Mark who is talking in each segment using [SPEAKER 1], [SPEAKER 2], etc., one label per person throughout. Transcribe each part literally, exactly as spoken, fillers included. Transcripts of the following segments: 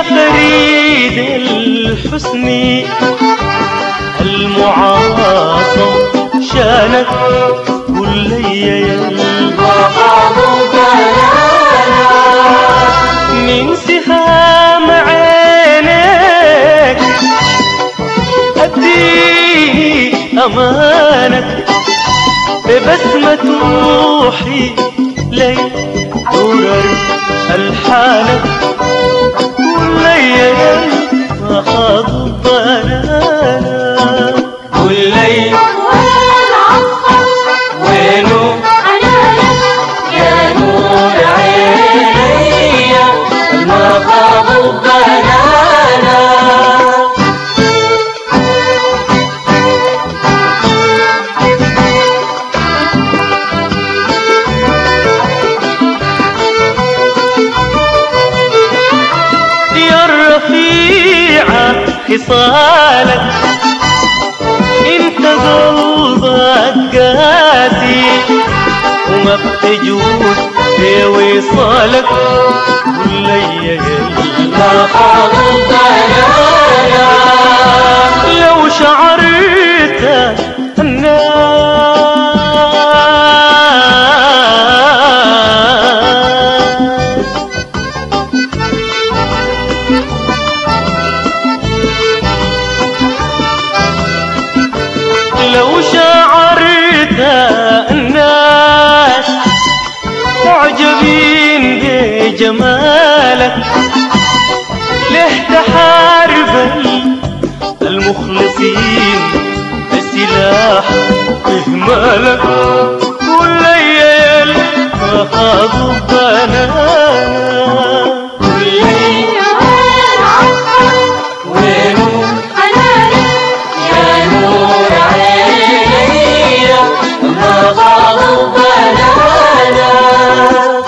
[SPEAKER 1] فريد الحسن المعاصم شانك كل يوم من سهام عينك أديني أمانك ببسمة روحي لي درر ألحانك كل يوم أخذ بنانك كل يوم وينو يا نور عيني ما خاض بنانك خصالك انت قلبك قاسي وما بتجود في وصالك كل يوم ما خاض لو شعرت لو شعرت الناس معجبين بجمالك ليه تحارب المخلصين بسلاح إهمالك كل ليل أخذوا بنانك كل ليل وينو يا نور عيني ما خاضوا بنانك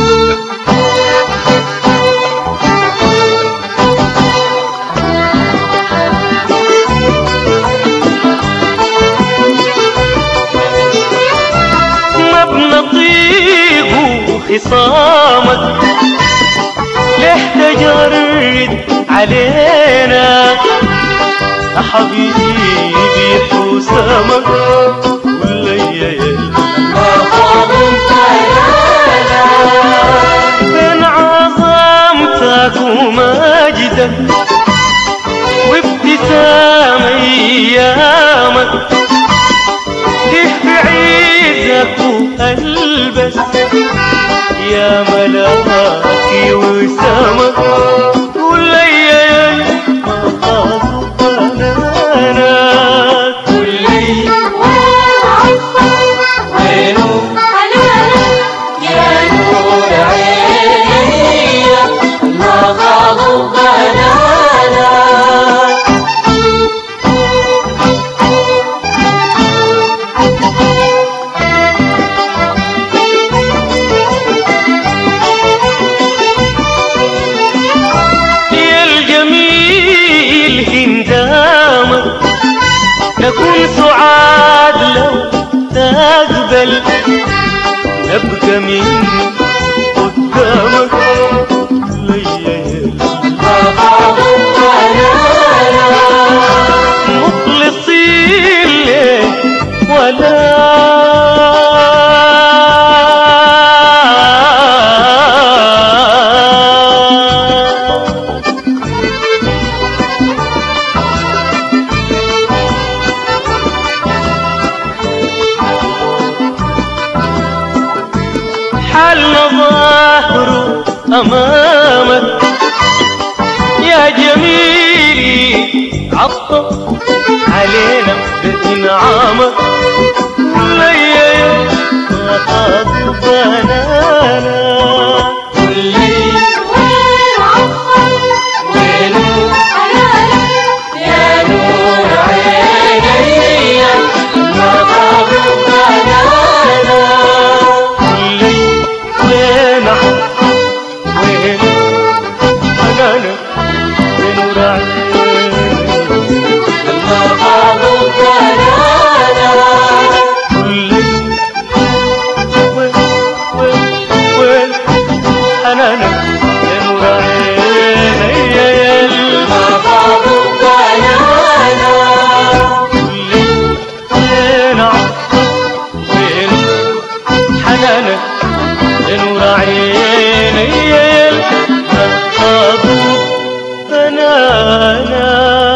[SPEAKER 1] ما بنطيق خصامك ليه تجرد علينا يا حبيبي حسامك كل يوم ما خاضوا بنانك بين عظمتك ومجدك وابتسام ايامك ليه بعيدك والبس يا ملاكي وسامك كل يوم ما خاضوا بنانك كل وينو يا نور عيني ما خاضوا بنانك يا الجميل هندامك نكون سعاد لو تقبل نبقى من قدامك ليل ما خاضوا بنانك مخلصين لك ولا حالنا ظاهره أمامك يا جميلي عطف علينا بإنعامك كل يوم ما خاضوا بنانك كل وينو يا نور عيني ما خاضوا بنانك وين وين حنانك وين وراعينك ما خاضوا بنانك كل وين وين وين حنانك يا نور عيني يا أبوك بنانا